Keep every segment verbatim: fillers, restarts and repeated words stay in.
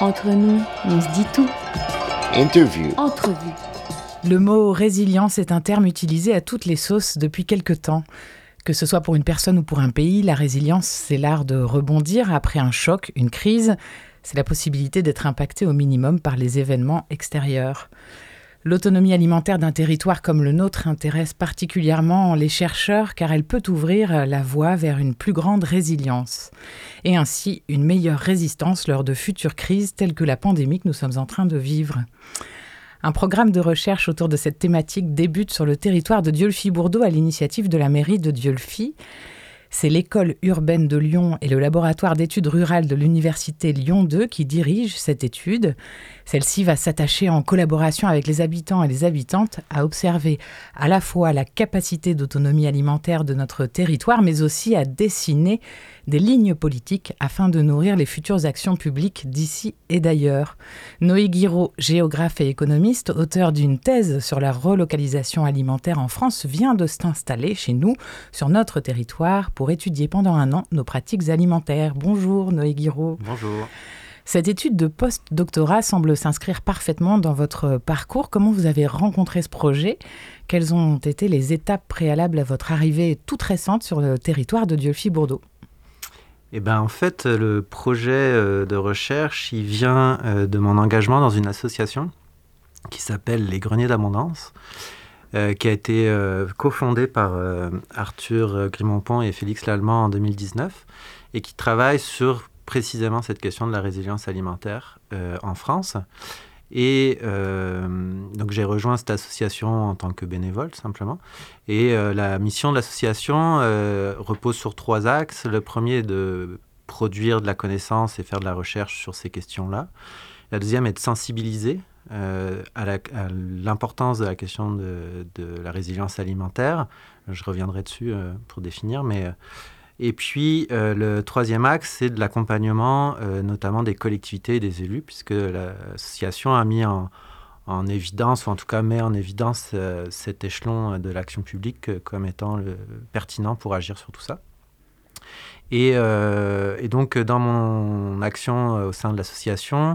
Entre nous, on se dit tout. Interview. Entrevue. Le mot résilience est un terme utilisé à toutes les sauces depuis quelque temps. Que ce soit pour une personne ou pour un pays, la résilience, c'est l'art de rebondir après un choc, une crise. C'est la possibilité d'être impacté au minimum par les événements extérieurs. L'autonomie alimentaire d'un territoire comme le nôtre intéresse particulièrement les chercheurs car elle peut ouvrir la voie vers une plus grande résilience et ainsi une meilleure résistance lors de futures crises telles que la pandémie que nous sommes en train de vivre. Un programme de recherche autour de cette thématique débute sur le territoire de Dieulefit-Bourdeaux à l'initiative de la mairie de Dieulefit. C'est l'école urbaine de Lyon et le laboratoire d'études rurales de l'université Lyon deux qui dirigent cette étude. Celle-ci va s'attacher en collaboration avec les habitants et les habitantes à observer à la fois la capacité d'autonomie alimentaire de notre territoire, mais aussi à dessiner des lignes politiques afin de nourrir les futures actions publiques d'ici et d'ailleurs. Noé Guiraud, géographe et économiste, auteur d'une thèse sur la relocalisation alimentaire en France, vient de s'installer chez nous, sur notre territoire, pour étudier pendant un an nos pratiques alimentaires. Bonjour Noé Guiraud. Bonjour. Cette étude de post-doctorat semble s'inscrire parfaitement dans votre parcours. Comment vous avez rencontré ce projet ? Quelles ont été les étapes préalables à votre arrivée toute récente sur le territoire de Dieulefit-Bourdeaux ? Eh ben, en fait, le projet de recherche, il vient de mon engagement dans une association qui s'appelle les Greniers d'Abondance, euh, qui a été euh, cofondée par euh, Arthur Grimont-Pont et Félix Lallemand en deux mille dix-neuf et qui travaille sur précisément cette question de la résilience alimentaire euh, en France. Et euh, donc j'ai rejoint cette association en tant que bénévole, tout simplement. Et euh, la mission de l'association euh, repose sur trois axes. Le premier est de produire de la connaissance et faire de la recherche sur ces questions-là. La deuxième est de sensibiliser euh, à, la, à l'importance de la question de, de la résilience alimentaire. Je reviendrai dessus euh, pour définir, mais... Euh, Et puis, euh, le troisième axe, c'est de l'accompagnement, euh, notamment des collectivités et des élus, puisque l'association a mis en, en évidence, ou en tout cas met en évidence euh, cet échelon de l'action publique euh, comme étant le, pertinent pour agir sur tout ça. Et, euh, et donc, dans mon action euh, au sein de l'association,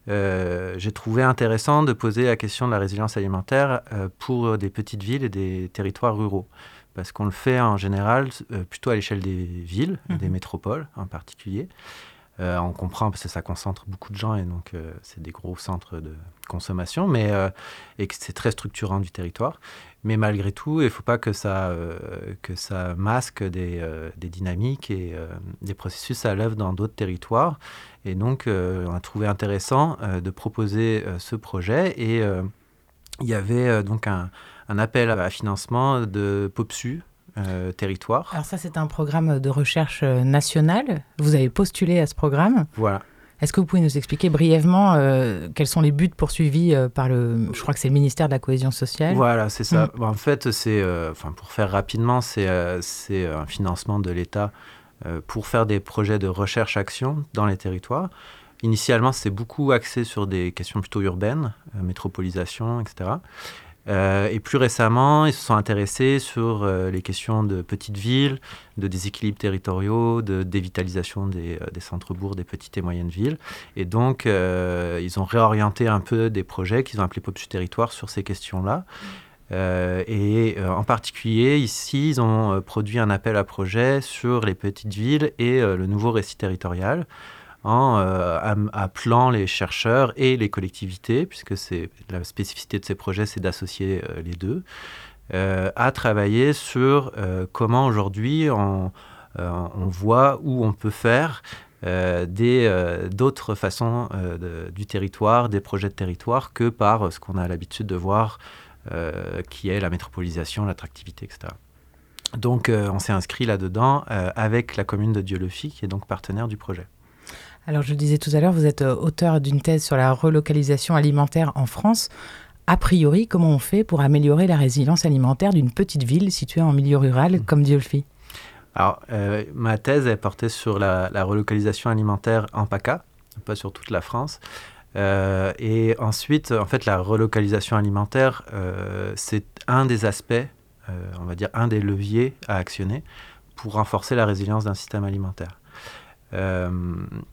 euh, j'ai trouvé intéressant de poser la question de la résilience alimentaire euh, pour des petites villes et des territoires ruraux. Parce qu'on le fait en général euh, plutôt à l'échelle des villes, mmh. des métropoles en particulier. Euh, on comprend parce que ça concentre beaucoup de gens et donc euh, c'est des gros centres de consommation mais, euh, et que c'est très structurant du territoire. Mais malgré tout, il ne faut pas que ça, euh, que ça masque des, euh, des dynamiques et euh, des processus à l'œuvre dans d'autres territoires. Et donc, euh, on a trouvé intéressant euh, de proposer euh, ce projet. Et euh, il y avait euh, donc un... un appel à financement de POPSU euh, territoire. Alors ça, c'est un programme de recherche national. Vous avez postulé à ce programme. Voilà. Est-ce que vous pouvez nous expliquer brièvement euh, quels sont les buts poursuivis euh, par le... Je crois que c'est le ministère de la Cohésion sociale. Voilà, c'est ça. Mmh. En fait, c'est, euh, enfin, pour faire rapidement, c'est, euh, c'est un financement de l'État euh, pour faire des projets de recherche-action dans les territoires. Initialement, c'est beaucoup axé sur des questions plutôt urbaines, euh, métropolisation, et cetera. Euh, et plus récemment, ils se sont intéressés sur euh, les questions de petites villes, de déséquilibres territoriaux, de dévitalisation des, euh, des centres-bourgs, des petites et moyennes villes. Et donc, euh, ils ont réorienté un peu des projets qu'ils ont appelés POPSU Territoire sur ces questions-là. Euh, et euh, en particulier, ici, ils ont euh, produit un appel à projet sur les petites villes et euh, le nouveau récit territorial, en euh, appelant les chercheurs et les collectivités, puisque c'est, la spécificité de ces projets, c'est d'associer euh, les deux, euh, à travailler sur euh, comment aujourd'hui on, euh, on voit où on peut faire euh, des, euh, d'autres façons euh, de, du territoire, des projets de territoire, que par ce qu'on a l'habitude de voir, euh, qui est la métropolisation, l'attractivité, et cetera. Donc euh, on s'est inscrit là-dedans euh, avec la commune de Dieulefit, qui est donc partenaire du projet. Alors, je le disais tout à l'heure, vous êtes auteur d'une thèse sur la relocalisation alimentaire en France. A priori, comment on fait pour améliorer la résilience alimentaire d'une petite ville située en milieu rural comme Dieulefit ? Alors, euh, ma thèse est portée sur la, la relocalisation alimentaire en PACA, pas sur toute la France. Euh, et ensuite, en fait, la relocalisation alimentaire, euh, c'est un des aspects, euh, on va dire un des leviers à actionner pour renforcer la résilience d'un système alimentaire. Euh,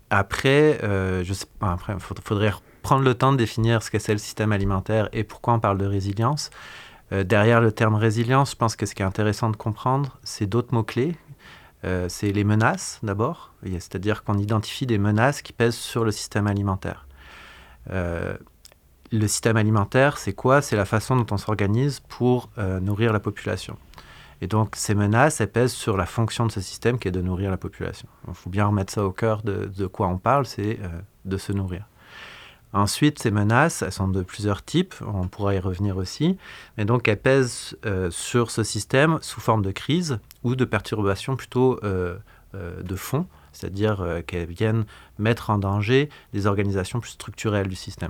Après, euh, je sais, après, il faudrait prendre le temps de définir ce que c'est le système alimentaire et pourquoi on parle de résilience. Euh, derrière le terme résilience, je pense que ce qui est intéressant de comprendre, c'est d'autres mots-clés. Euh, c'est les menaces, d'abord. C'est-à-dire qu'on identifie des menaces qui pèsent sur le système alimentaire. Euh, le système alimentaire, c'est quoi? C'est la façon dont on s'organise pour euh, nourrir la population. Et donc, ces menaces, elles pèsent sur la fonction de ce système qui est de nourrir la population. Il faut bien remettre ça au cœur de, de quoi on parle, c'est euh, de se nourrir. Ensuite, ces menaces, elles sont de plusieurs types, on pourra y revenir aussi, mais donc elles pèsent euh, sur ce système sous forme de crise ou de perturbations plutôt euh, euh, de fond, c'est-à-dire euh, qu'elles viennent mettre en danger les organisations plus structurelles du système.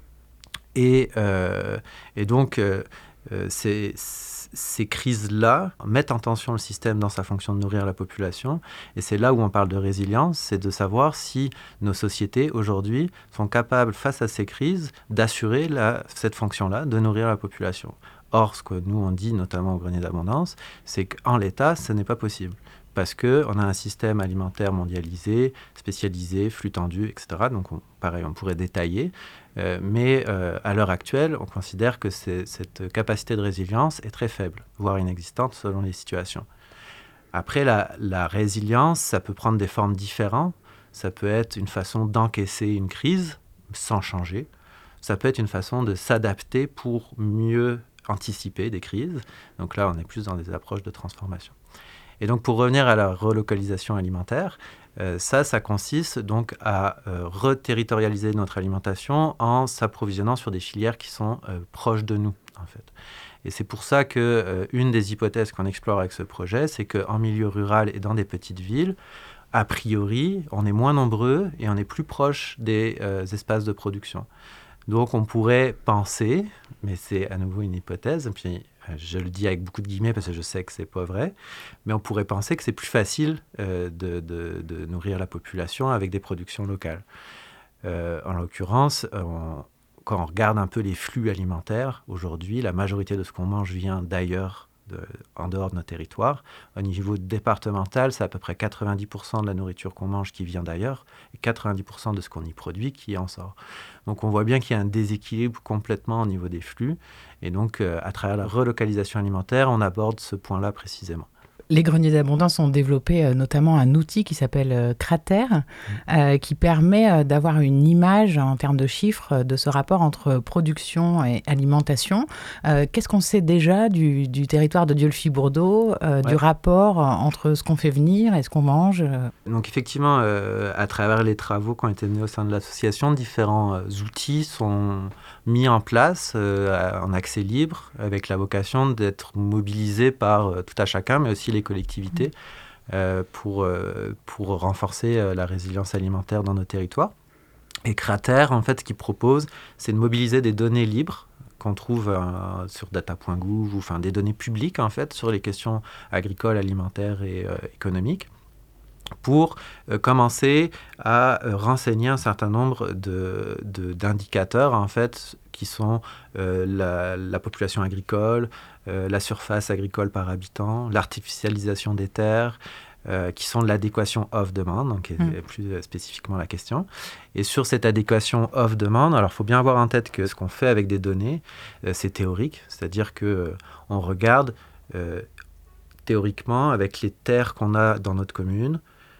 Et, euh, et donc, euh, euh, c'est... Ces crises-là mettent en tension le système dans sa fonction de nourrir la population. Et c'est là où on parle de résilience, c'est de savoir si nos sociétés, aujourd'hui, sont capables, face à ces crises, d'assurer la, cette fonction-là, de nourrir la population. Or, ce que nous, on dit, notamment au Grenier d'Abondance, c'est qu'en l'état, ce n'est pas possible. Parce qu'on a un système alimentaire mondialisé, spécialisé, flux tendu, et cetera. Donc, on, pareil, on pourrait détailler. Euh, mais euh, à l'heure actuelle, on considère que cette capacité de résilience est très faible, voire inexistante selon les situations. Après, la, la résilience, ça peut prendre des formes différentes. Ça peut être une façon d'encaisser une crise sans changer. Ça peut être une façon de s'adapter pour mieux anticiper des crises. Donc là, on est plus dans des approches de transformation. Et donc, pour revenir à la relocalisation alimentaire, euh, ça, ça consiste donc à euh, reterritorialiser notre alimentation en s'approvisionnant sur des filières qui sont euh, proches de nous, en fait. Et c'est pour ça qu'une euh, des hypothèses qu'on explore avec ce projet, c'est qu'en milieu rural et dans des petites villes, a priori, on est moins nombreux et on est plus proche des euh, espaces de production. Donc, on pourrait penser, mais c'est à nouveau une hypothèse, et puis je le dis avec beaucoup de guillemets parce que je sais que c'est pas vrai, mais on pourrait penser que c'est plus facile euh, de, de, de nourrir la population avec des productions locales. Euh, en l'occurrence, on, quand on regarde un peu les flux alimentaires, aujourd'hui, la majorité de ce qu'on mange vient d'ailleurs, de, en dehors de nos territoires. Au niveau départemental, c'est à peu près quatre-vingt-dix pour cent de la nourriture qu'on mange qui vient d'ailleurs et quatre-vingt-dix pour cent de ce qu'on y produit qui en sort. Donc on voit bien qu'il y a un déséquilibre complètement au niveau des flux. Et donc, euh, à travers la relocalisation alimentaire, on aborde ce point-là précisément. Les Greniers d'Abondance ont développé euh, notamment un outil qui s'appelle euh, Cratère, mmh. euh, qui permet euh, d'avoir une image en termes de chiffres euh, de ce rapport entre production et alimentation. Euh, qu'est-ce qu'on sait déjà du, du territoire de Dieulefit-Bourdeaux, euh, ouais. du rapport entre ce qu'on fait venir et ce qu'on mange euh... Donc effectivement, euh, à travers les travaux qui ont été menés au sein de l'association, différents euh, outils sont mis en place euh, en accès libre, avec la vocation d'être mobilisés par euh, tout à chacun, mais aussi les collectivités, euh, pour, euh, pour renforcer euh, la résilience alimentaire dans nos territoires. Et Cratère, en fait, ce qu'il propose, c'est de mobiliser des données libres qu'on trouve euh, sur data point gouv, ou enfin des données publiques, en fait, sur les questions agricoles, alimentaires et euh, économiques, pour euh, commencer à euh, renseigner un certain nombre de, de, d'indicateurs, en fait, qui sont euh, la, la population agricole, euh, la surface agricole par habitant, l'artificialisation des terres, euh, qui sont de l'adéquation off-demand, donc mmh. plus spécifiquement la question. Et sur cette adéquation off-demand, alors il faut bien avoir en tête que ce qu'on fait avec des données, euh, c'est théorique, c'est-à-dire qu'on euh, regarde euh, théoriquement avec les terres qu'on a dans notre commune,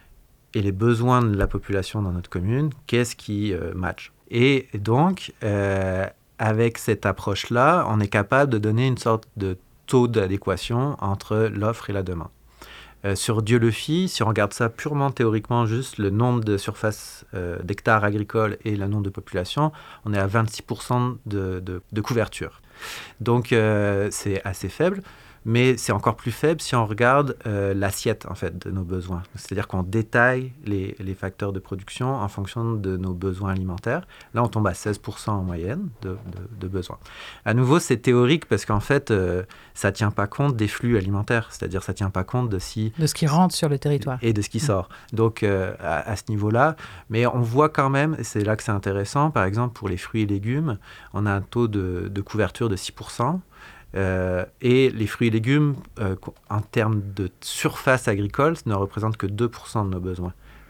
et les besoins de la population dans notre commune, qu'est-ce qui euh, match. Et donc, euh, avec cette approche-là, on est capable de donner une sorte de taux d'adéquation entre l'offre et la demande. Euh, sur Dieulefit, si on regarde ça purement théoriquement, juste le nombre de surfaces euh, d'hectares agricoles et le nombre de population, on est à vingt-six pour cent de, de, de couverture. Donc, euh, c'est assez faible. Mais c'est encore plus faible si on regarde euh, l'assiette en fait, de nos besoins. C'est-à-dire qu'on détaille les, les facteurs de production en fonction de nos besoins alimentaires. Là, on tombe à seize pour cent en moyenne de, de, de besoins. À nouveau, c'est théorique parce qu'en fait, euh, ça ne tient pas compte des flux alimentaires. C'est-à-dire ça ne tient pas compte de si... De ce qui rentre sur le territoire. Et de ce qui sort. Donc, euh, à, à ce niveau-là, mais on voit quand même, et c'est là que c'est intéressant, par exemple, pour les fruits et légumes, on a un taux de, de couverture de six pour cent. Euh, et les fruits et légumes, euh, en termes de surface agricole, ne représentent que deux pour cent de nos besoins.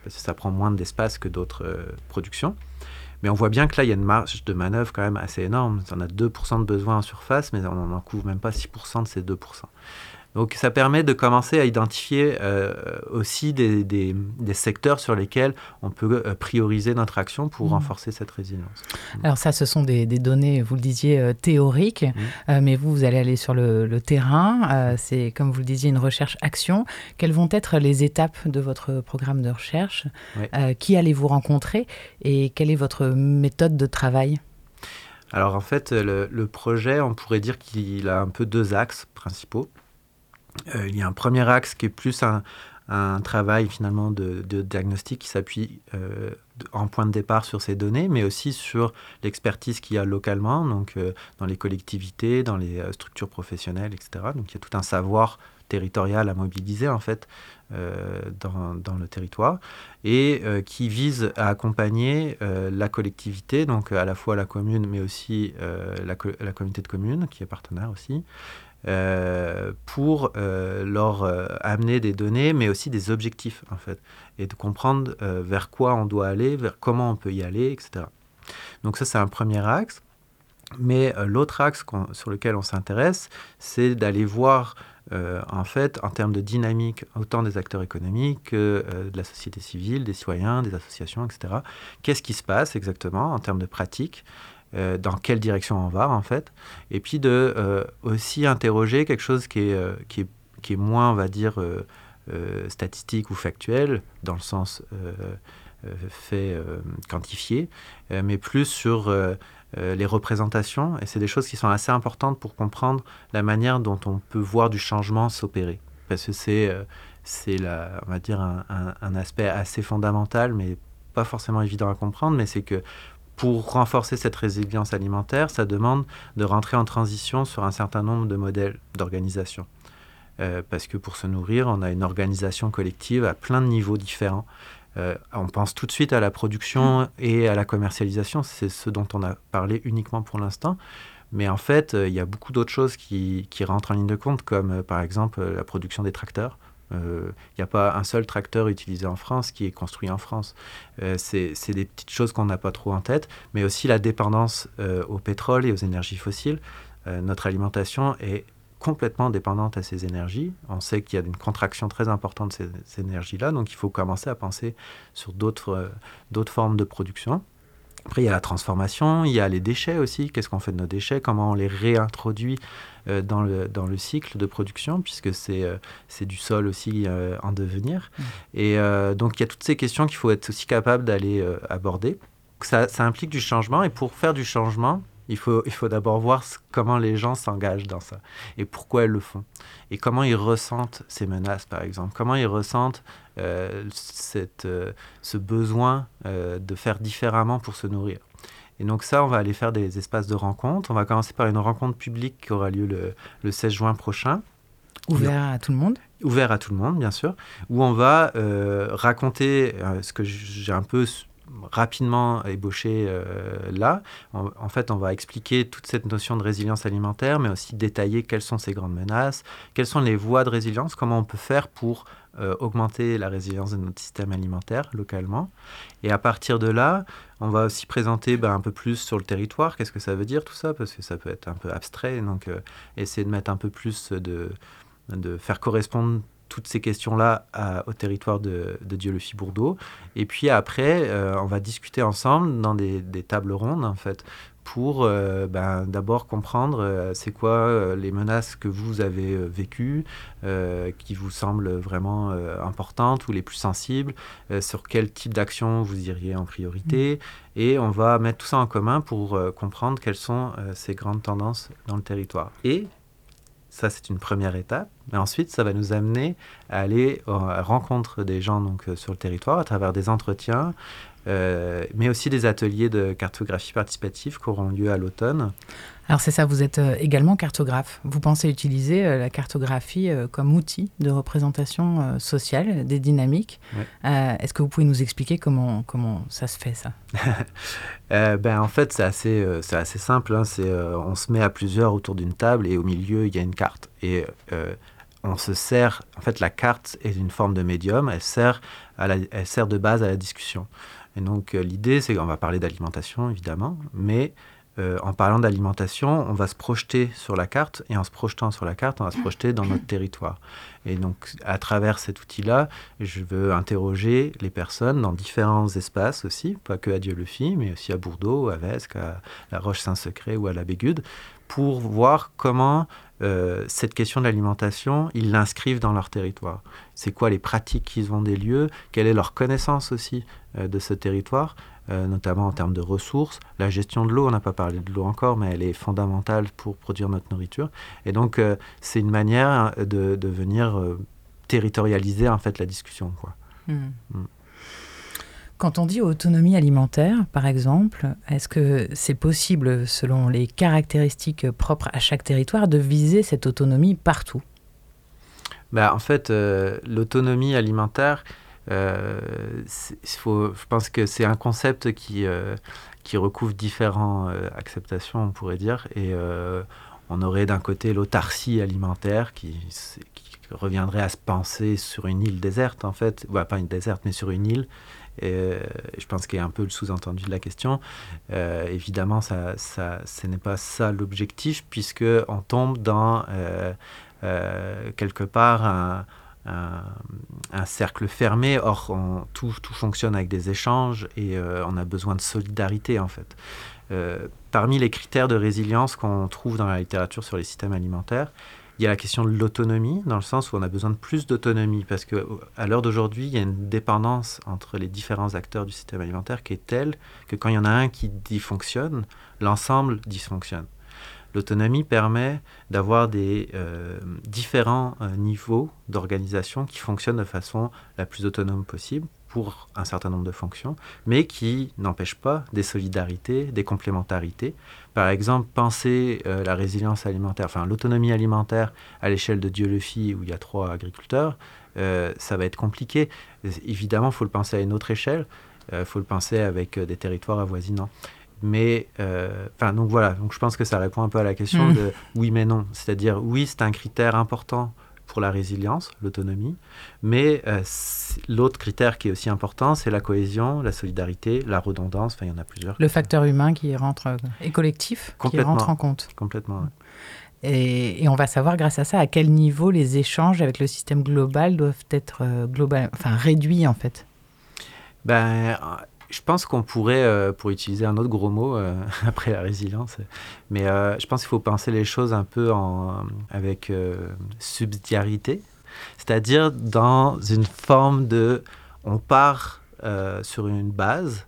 parce que ça prend moins d'espace que d'autres euh, productions. Mais on voit bien que là, il y a une marge de manœuvre quand même assez énorme. On a deux pour cent de besoins en surface, mais on n'en couvre même pas six pour cent de ces deux pour cent. Donc ça permet de commencer à identifier euh, aussi des, des, des secteurs sur lesquels on peut euh, prioriser notre action pour mmh. renforcer cette résilience. Alors ça, ce sont des, des données, vous le disiez, euh, théoriques, mmh. euh, mais vous, vous allez aller sur le, le terrain. Euh, c'est, comme vous le disiez, une recherche-action. Quelles vont être les étapes de votre programme de recherche ? oui. euh, Qui allez-vous rencontrer et quelle est votre méthode de travail ? Alors en fait, le, le projet, on pourrait dire qu'il a un peu deux axes principaux. Euh, il y a un premier axe qui est plus un, un travail finalement de, de diagnostic qui s'appuie euh, en point de départ sur ces données, mais aussi sur l'expertise qu'il y a localement, donc euh, dans les collectivités, dans les euh, structures professionnelles, et cetera. Donc il y a tout un savoir territorial à mobiliser en fait euh, dans, dans le territoire et euh, qui vise à accompagner euh, la collectivité, donc à la fois la commune, mais aussi euh, la, co- la communauté de communes qui est partenaire aussi. Euh, pour euh, leur euh, amener des données, mais aussi des objectifs, en fait, et de comprendre euh, vers quoi on doit aller, vers comment on peut y aller, et cetera. Donc ça, c'est un premier axe. Mais euh, l'autre axe qu'on, sur lequel on s'intéresse, c'est d'aller voir, euh, en fait, en termes de dynamique, autant des acteurs économiques que euh, de la société civile, des citoyens, des associations, et cetera. Qu'est-ce qui se passe exactement en termes de pratique ? Euh, dans quelle direction on va, en fait, et puis de euh, aussi interroger quelque chose qui est, euh, qui est, qui est moins, on va dire, euh, euh, statistique ou factuel, dans le sens euh, euh, fait euh, quantifié, euh, mais plus sur euh, euh, les représentations, et c'est des choses qui sont assez importantes pour comprendre la manière dont on peut voir du changement s'opérer, parce que c'est, euh, c'est la, on va dire, un, un, un aspect assez fondamental, mais pas forcément évident à comprendre, mais c'est que pour renforcer cette résilience alimentaire, ça demande de rentrer en transition sur un certain nombre de modèles d'organisation. Euh, parce que pour se nourrir, on a une organisation collective à plein de niveaux différents. Euh, on pense tout de suite à la production et à la commercialisation, c'est ce dont on a parlé uniquement pour l'instant. Mais en fait, euh, il y a beaucoup d'autres choses qui, qui rentrent en ligne de compte, comme euh, par exemple euh, la production des tracteurs. Il euh, n'y a pas un seul tracteur utilisé en France qui est construit en France. Euh, c'est, c'est des petites choses qu'on n'a pas trop en tête, mais aussi la dépendance euh, au pétrole et aux énergies fossiles. Euh, notre alimentation est complètement dépendante à ces énergies. On sait qu'il y a une contraction très importante de ces, ces énergies-là, donc il faut commencer à penser sur d'autres, euh, d'autres formes de production. Après, il y a la transformation, il y a les déchets aussi. Qu'est-ce qu'on fait de nos déchets ? Comment on les réintroduit euh, dans, le, dans le cycle de production, puisque c'est, euh, c'est du sol aussi euh, en devenir. Mmh. Et euh, donc, il y a toutes ces questions qu'il faut être aussi capable d'aller euh, aborder. Ça, ça implique du changement, et pour faire du changement, il faut, il faut d'abord voir ce, comment les gens s'engagent dans ça, et pourquoi ils le font, et comment ils ressentent ces menaces, par exemple. Comment ils ressentent euh, cette, euh, ce besoin euh, de faire différemment pour se nourrir. Et donc ça, on va aller faire des espaces de rencontres. On va commencer par une rencontre publique qui aura lieu le, le seize juin prochain. Ouvert à tout le monde ? Ouvert à tout le monde, bien sûr. Où on va euh, raconter euh, ce que j'ai un peu rapidement ébauché euh, là. En, en fait, on va expliquer toute cette notion de résilience alimentaire, mais aussi détailler quelles sont ces grandes menaces, quelles sont les voies de résilience, comment on peut faire pour euh, augmenter la résilience de notre système alimentaire localement. Et à partir de là, on va aussi présenter ben, un peu plus sur le territoire, qu'est-ce que ça veut dire tout ça, parce que ça peut être un peu abstrait, donc euh, essayer de mettre un peu plus de, de faire correspondre toutes ces questions-là à, au territoire de, de Dieulefit-Bourdeaux. Et puis après, euh, on va discuter ensemble dans des, des tables rondes, en fait, pour euh, ben, d'abord comprendre euh, c'est quoi euh, les menaces que vous avez euh, vécues, euh, qui vous semblent vraiment euh, importantes ou les plus sensibles, euh, sur quel type d'action vous iriez en priorité. Mmh. Et on va mettre tout ça en commun pour euh, comprendre quelles sont euh, ces grandes tendances dans le territoire. Et ça, c'est une première étape. Mais ensuite, ça va nous amener à aller à la rencontre des gens donc, sur le territoire à travers des entretiens, euh, mais aussi des ateliers de cartographie participative qui auront lieu à l'automne. Alors c'est ça, vous êtes également cartographe. Vous pensez utiliser la cartographie comme outil de représentation sociale des dynamiques. Ouais. Euh, est-ce que vous pouvez nous expliquer comment, comment ça se fait, ça ? euh, ben, En fait, c'est assez, euh, c'est assez simple. Hein. C'est, euh, on se met à plusieurs autour d'une table et au milieu, il y a une carte. Et euh, on se sert, en fait, la carte est une forme de médium, elle sert, à la, elle sert de base à la discussion. Et donc, euh, l'idée, c'est qu'on va parler d'alimentation, évidemment, mais euh, en parlant d'alimentation, on va se projeter sur la carte, et en se projetant sur la carte, on va se projeter dans notre territoire. Et donc, à travers cet outil-là, je veux interroger les personnes dans différents espaces aussi, pas que à Dieulefit, mais aussi à Bourdeau, à Vesques, à La Roche-Saint-Secret ou à la Bégude, pour voir comment euh, cette question de l'alimentation, ils l'inscrivent dans leur territoire. C'est quoi les pratiques qu'ils ont des lieux, quelle est leur connaissance aussi euh, de ce territoire, euh, notamment en termes de ressources. La gestion de l'eau, on n'a pas parlé de l'eau encore, mais elle est fondamentale pour produire notre nourriture. Et donc, euh, c'est une manière de, de venir euh, territorialiser en fait la discussion, quoi. Mmh. Mmh. Quand on dit autonomie alimentaire, par exemple, est-ce que c'est possible, selon les caractéristiques propres à chaque territoire, de viser cette autonomie partout ? Bah, en fait, euh, l'autonomie alimentaire, euh, faut, je pense que c'est un concept qui, euh, qui recouvre différentes euh, acceptations, on pourrait dire. Et euh, on aurait d'un côté l'autarcie alimentaire qui, qui reviendrait à se penser sur une île déserte, en fait. Ouais, pas une déserte, mais sur une île. Et euh, je pense qu'il y a un peu le sous-entendu de la question. Euh, évidemment, ça, ça, ce n'est pas ça l'objectif, puisqu'on tombe dans, euh, euh, quelque part, un, un, un cercle fermé. Or, on, tout, tout fonctionne avec des échanges et euh, on a besoin de solidarité, en fait. Euh, parmi les critères de résilience qu'on trouve dans la littérature sur les systèmes alimentaires, il y a la question de l'autonomie, dans le sens où on a besoin de plus d'autonomie, parce qu'à l'heure d'aujourd'hui, il y a une dépendance entre les différents acteurs du système alimentaire qui est telle que quand il y en a un qui dysfonctionne, l'ensemble dysfonctionne. L'autonomie permet d'avoir des euh, différents euh, niveaux d'organisation qui fonctionnent de façon la plus autonome possible pour un certain nombre de fonctions, mais qui n'empêchent pas des solidarités, des complémentarités. Par exemple, penser euh, la résilience alimentaire, enfin l'autonomie alimentaire à l'échelle de Dieulefit où il y a trois agriculteurs, euh, ça va être compliqué. Évidemment, il faut le penser à une autre échelle, il euh, faut le penser avec euh, des territoires avoisinants. Mais, euh, enfin, donc voilà, donc je pense que ça répond un peu à la question mmh. de oui mais non. C'est-à-dire, oui, c'est un critère important pour la résilience, l'autonomie, mais euh, l'autre critère qui est aussi important, c'est la cohésion, la solidarité, la redondance, enfin il y en a plusieurs. Le facteur humain qui rentre, et collectif, qui rentre en compte. Complètement, ouais. Et, et on va savoir grâce à ça à quel niveau les échanges avec le système global doivent être euh, global, enfin, réduits en fait. Ben, je pense qu'on pourrait, euh, pour utiliser un autre gros mot euh, après la résilience, mais euh, je pense qu'il faut penser les choses un peu en, avec euh, subsidiarité, c'est-à-dire dans une forme de... On part euh, sur une base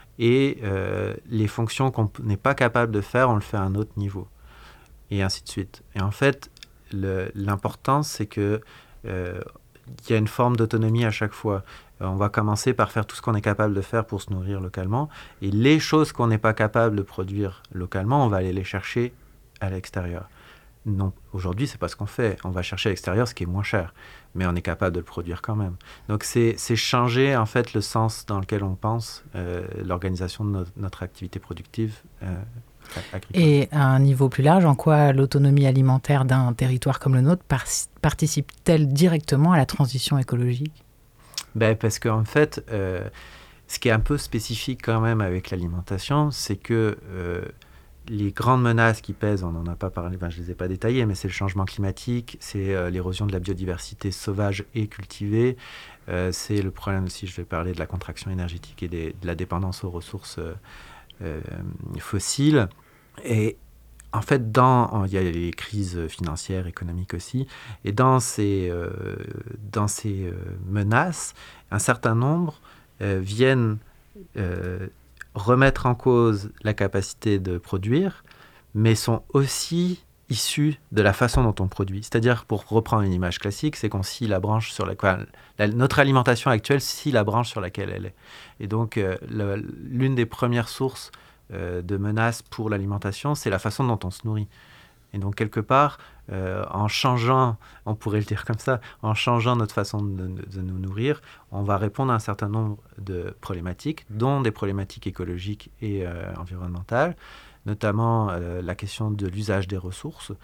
et euh, les fonctions qu'on n'est pas capable de faire, on le fait à un autre niveau, et ainsi de suite. Et en fait, le, l'important, c'est que euh, il y a une forme d'autonomie à chaque fois. On va commencer par faire tout ce qu'on est capable de faire pour se nourrir localement. Et les choses qu'on n'est pas capable de produire localement, on va aller les chercher à l'extérieur. Non, aujourd'hui, ce n'est pas ce qu'on fait. On va chercher à l'extérieur ce qui est moins cher. Mais on est capable de le produire quand même. Donc, c'est, c'est changer, en fait, le sens dans lequel on pense euh, l'organisation de notre, notre activité productive euh, agricole. Et à un niveau plus large, en quoi l'autonomie alimentaire d'un territoire comme le nôtre par- participe-t-elle directement à la transition écologique ? Ben, parce qu'en fait, euh, ce qui est un peu spécifique quand même avec l'alimentation, c'est que euh, les grandes menaces qui pèsent, on n'en a pas parlé, ben, je ne les ai pas détaillées, mais c'est le changement climatique, c'est euh, l'érosion de la biodiversité sauvage et cultivée, euh, c'est le problème aussi, je vais parler de la contraction énergétique et des, de la dépendance aux ressources euh, euh, fossiles. Et en fait, dans, il y a les crises financières, économiques aussi, et dans ces, euh, dans ces euh, menaces, un certain nombre euh, viennent euh, remettre en cause la capacité de produire, mais sont aussi issus de la façon dont on produit. C'est-à-dire, pour reprendre une image classique, c'est qu'on scie la branche sur laquelle... La, notre alimentation actuelle scie la branche sur laquelle elle est. Et donc, euh, le, l'une des premières sources Euh, de menaces pour l'alimentation, c'est la façon dont on se nourrit. Et donc, quelque part, euh, en changeant, on pourrait le dire comme ça, en changeant notre façon de, de, de nous nourrir, on va répondre à un certain nombre de problématiques, dont des problématiques écologiques et euh, environnementales, notamment euh, la question de l'usage des ressources.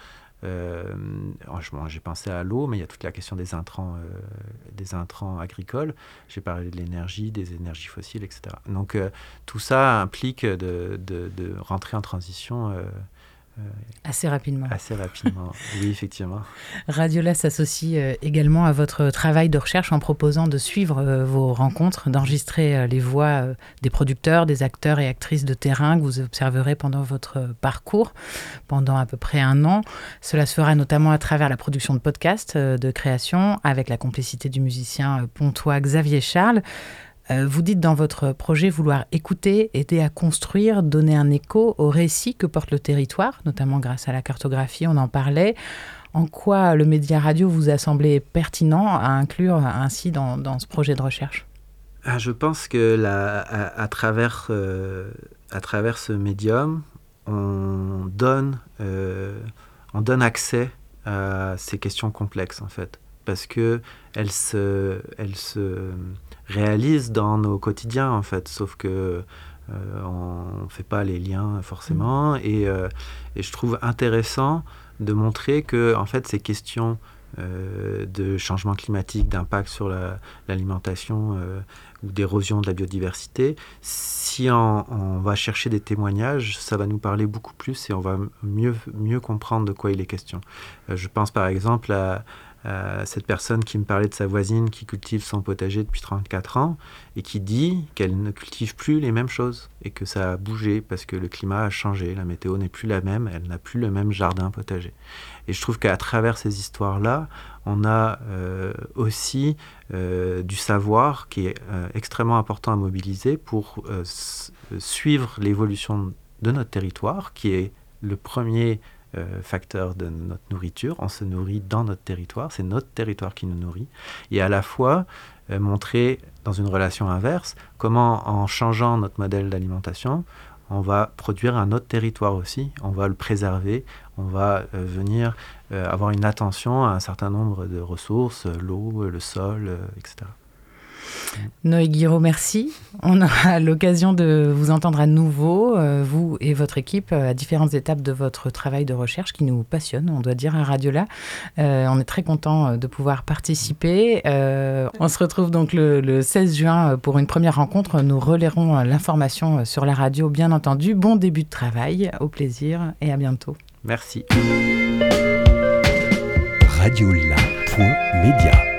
Euh, bon, j'ai pensé à l'eau, mais il y a toute la question des intrants, euh, des intrants agricoles. J'ai parlé de l'énergie, des énergies fossiles, et cetera. Donc euh, tout ça implique de, de, de rentrer en transition euh, euh, assez rapidement. Assez rapidement, oui, effectivement. Radiola s'associe euh, également à votre travail de recherche en proposant de suivre euh, vos rencontres, d'enregistrer euh, les voix euh, des producteurs, des acteurs et actrices de terrain que vous observerez pendant votre parcours, pendant à peu près un an. Cela se fera notamment à travers la production de podcasts euh, de création, avec la complicité du musicien euh, pontois Xavier Charles. Euh, vous dites dans votre projet vouloir écouter, aider à construire, donner un écho au récit que porte le territoire, notamment grâce à la cartographie, on en parlait. En quoi le média radio vous a semblé pertinent à inclure ainsi dans, dans ce projet de recherche ? Ah, je pense que la, à, à, travers, euh, à travers ce médium, on donne, euh, on donne accès à ces questions complexes, en fait, parce qu'elles se, elles se réalisent dans nos quotidiens, en fait, sauf que euh, on ne fait pas les liens forcément, mmh. et, euh, et je trouve intéressant de montrer que, en fait, ces questions euh, de changement climatique, d'impact sur la, l'alimentation euh, ou d'érosion de la biodiversité, si on, on va chercher des témoignages, ça va nous parler beaucoup plus et on va mieux, mieux comprendre de quoi il est question. Euh, je pense par exemple à, à cette personne qui me parlait de sa voisine qui cultive son potager depuis trente-quatre ans et qui dit qu'elle ne cultive plus les mêmes choses et que ça a bougé parce que le climat a changé, la météo n'est plus la même, elle n'a plus le même jardin potager. Et je trouve qu'à travers ces histoires-là, on a euh, aussi euh, du savoir qui est euh, extrêmement important à mobiliser pour euh, s- suivre l'évolution de notre territoire, qui est le premier euh, facteur de notre nourriture. On se nourrit dans notre territoire, c'est notre territoire qui nous nourrit. Et à la fois, euh, montrer dans une relation inverse comment, en changeant notre modèle d'alimentation, on va produire un autre territoire aussi, on va le préserver, on va euh, venir euh, avoir une attention à un certain nombre de ressources, l'eau, le sol, euh, et cetera. Noé Guiraud, merci. On aura l'occasion de vous entendre à nouveau, euh, vous et votre équipe, à différentes étapes de votre travail de recherche qui nous passionne, on doit dire, à Radiola. Euh, on est très content de pouvoir participer. Euh, on se retrouve donc le, le seize juin pour une première rencontre. Nous relayerons l'information sur la radio, bien entendu. Bon début de travail, au plaisir et à bientôt. Merci. radiola point media